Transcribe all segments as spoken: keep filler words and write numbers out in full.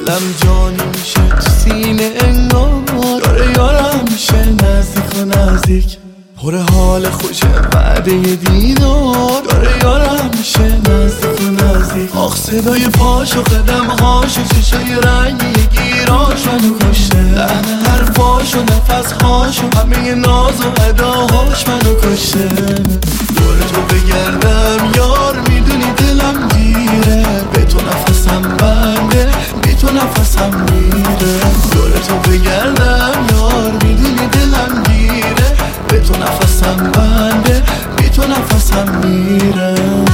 دلم جانی میشه تو سینه انگار داره یارم میشه نزدیک و نزدیک پر حال خوشه بعد یه دیدار داره یارم میشه نزدیک و نزدیک آخ صدای پاش و قدم هاش و چشای رنگی گیراش منو کشته لحن حرفاش و نفس هاش و همه ناز و اداهاش منو کشته دور تو بگردم یار میدونی دلم گیره به تو نفسم بنده بی تو نفسم میره دور تو بگردم یار میدونی دلم گیره به تو نفسم بنده بی تو نفسم میره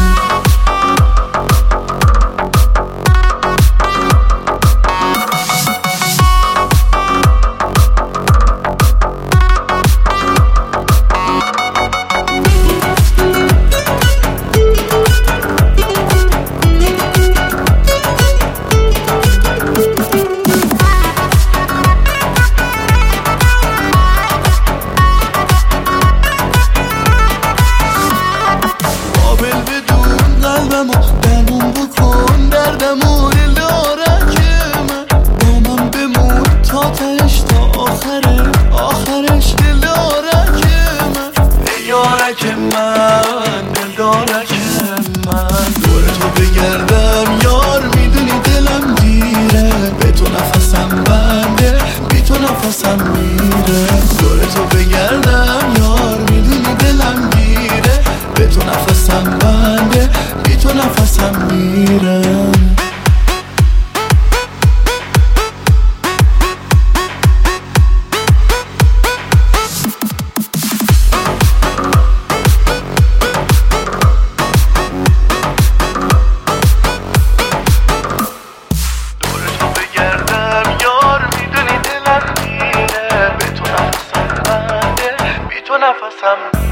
درمون بکن دردمو دل داره که من با من بمون تا تهش تا آخره آخرش دل داره که من ای یارک من دل داره که من دور تو بگردم یار میدونی دلم گیره به تو نفسم بنده بی تو نفسم میره دور تو بگردم یار میدونی دلم گیره به تو نفسم بنده بی تو نفسم میره نفسم